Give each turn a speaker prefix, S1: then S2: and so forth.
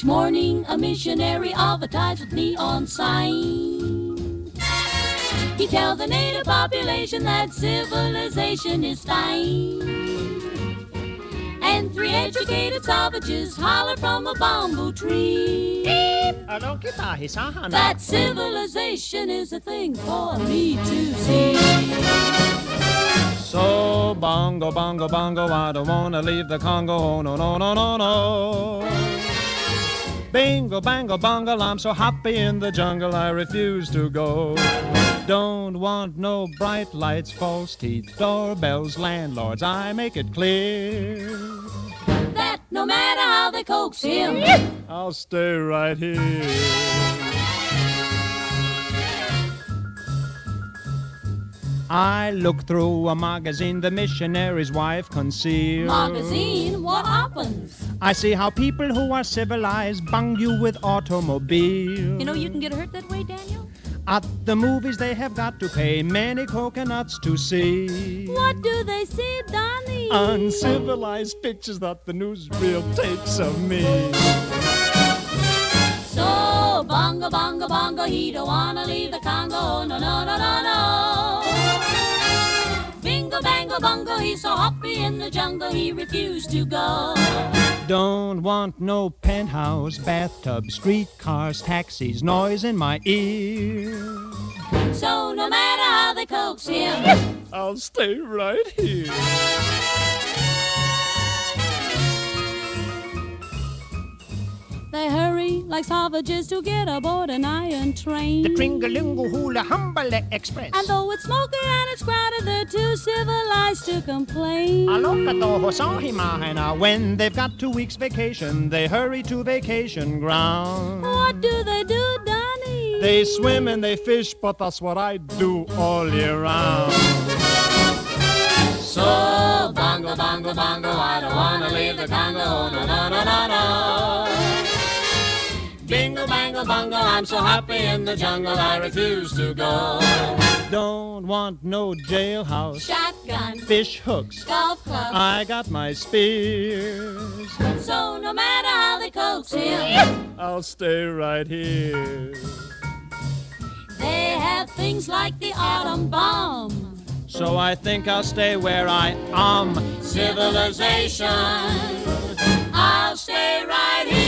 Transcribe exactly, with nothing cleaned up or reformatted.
S1: morning, a missionary advertised with neon sign. He tells the native population that civilization is fine. And three educated savages holler from a bamboo tree that civilization is a thing for me to see.
S2: So bongo, bongo, bongo, I don't wanna leave the Congo, oh, no, no, no, no, no. Bingo, bango, bungle, I'm so happy in the jungle, I refuse to go. Don't want no bright lights, false teeth, doorbells, landlords, I make it clear
S1: that no matter how they coax him,
S2: I'll stay right here. I look through a magazine the missionary's wife concealed.
S1: Magazine? What happens?
S2: I see how people who are civilized bang you with automobiles.
S1: You know you can get hurt that way, Daniel?
S2: At the movies they have got to pay many coconuts to see.
S1: What do they see, Donnie?
S2: Uncivilized pictures that the newsreel takes of me.
S1: So, bongo, bongo, bongo, he don't wanna leave the Congo, no, no, no, no, no. Bingo, bango, bongo, he's so happy in the jungle, he refused to go.
S2: Don't want no penthouse, bathtub, streetcars, taxis, noise in my ear.
S1: So no matter how they coax him,
S2: I'll stay right here.
S1: They hurry like savages to get aboard an iron train.
S2: The Tringalingo Hula Humbale Express.
S1: And though it's smoky and it's crowded, they're too civilized to complain.
S2: When they've got two weeks vacation, they hurry to vacation ground.
S1: What do they do, Donnie?
S2: They swim and they fish, but that's what I do all year round.
S1: So, bongo, bongo, bongo, I don't wanna leave the Congo, no, no, no, no, no. Bingo, bango, bongo, I'm so happy in the jungle, I refuse to go.
S2: Don't want no jailhouse,
S1: shotgun,
S2: fish hooks,
S1: golf club.
S2: I got my spears.
S1: So no matter how they coax him,
S2: I'll stay right here.
S1: They have things like the atom bomb.
S2: So I think I'll stay where I am.
S1: Civilization, I'll stay right here.